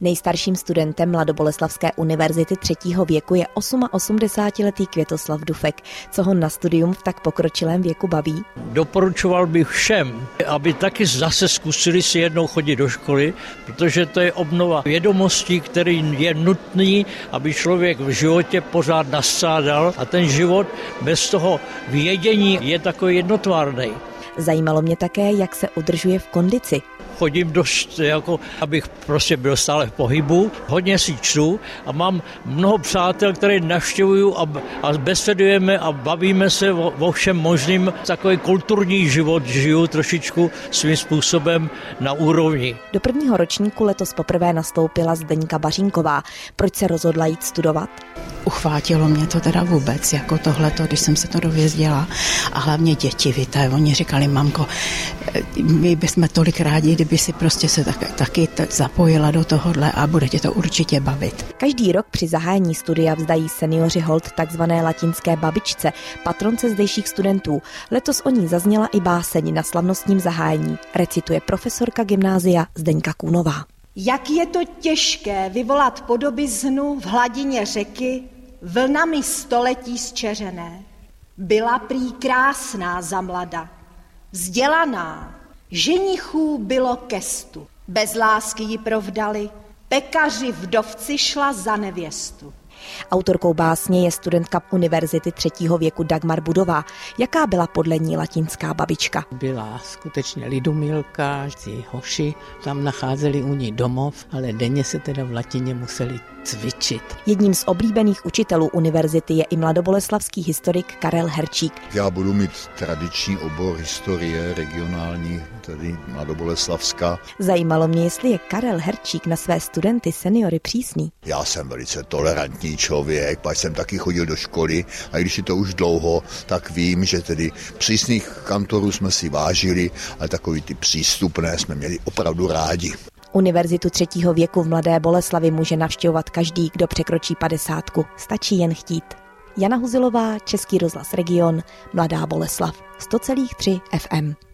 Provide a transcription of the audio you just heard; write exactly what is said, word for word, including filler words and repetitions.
Nejstarším studentem Mladoboleslavské univerzity třetího věku je osmaosmdesátiletý Květoslav Dufek. Co ho na studium v tak pokročilém věku baví? Doporučoval bych všem, aby taky zase zkusili si jednou chodit do školy, protože to je obnova vědomostí, který je nutný, aby člověk v životě pořád nastřádal a ten život bez toho vědění je takový jednotvárný. Zajímalo mě také, jak se udržuje v kondici. Chodím dost, jako, abych prostě byl stále v pohybu, hodně si čtu a mám mnoho přátel, které navštěvuju a, a besedujeme a bavíme se o, o všem možným. Takový kulturní život žiju trošičku svým způsobem na úrovni. Do prvního ročníku letos poprvé nastoupila Zdeňka Bařínková. Proč se rozhodla jít studovat? Uchvátilo mě to teda vůbec, jako tohleto, když jsem se to dověděla. A hlavně děti, víte, oni říkali, mamko, my bychom tolik rádi, kdyby si prostě se tak, taky zapojila do tohohle a bude tě to určitě bavit. Každý rok při zahájení studia vzdají seniori hold takzvané latinské babičce, patronce zdejších studentů. Letos o ní zazněla i báseň na slavnostním zahájení. Recituje profesorka gymnázia Zdeňka Kůnová. Jak je to těžké vyvolat podobiznu v hladině řeky, vlnami století zčeřené. Byla prý krásná za mlada, vzdělaná, ženichů bylo kestu. Bez lásky ji provdali, pekaři vdovci šla za nevěstu. Autorkou básně je studentka univerzity třetího věku Dagmar Budová. Jaká byla podle ní latinská babička? Byla skutečně lidumilka, ty hoši tam nacházeli u ní domov, ale denně se teda v latině museli cvičit. Jedním z oblíbených učitelů univerzity je i mladoboleslavský historik Karel Herčík. Já budu mít tradiční obor historie regionální, tedy Mladoboleslavská. Zajímalo mě, jestli je Karel Herčík na své studenty seniory přísný. Já jsem velice tolerantní člověk, pak jsem taky chodil do školy a když je to už dlouho, tak vím, že tedy přísných kantorů jsme si vážili, ale takový ty přístupné jsme měli opravdu rádi. Univerzitu třetího věku v Mladé Boleslavi může navštěvovat každý, kdo překročí padesátku. Stačí jen chtít. Jana Huzilová, Český rozhlas Region, Mladá Boleslav, sto celá tři F M.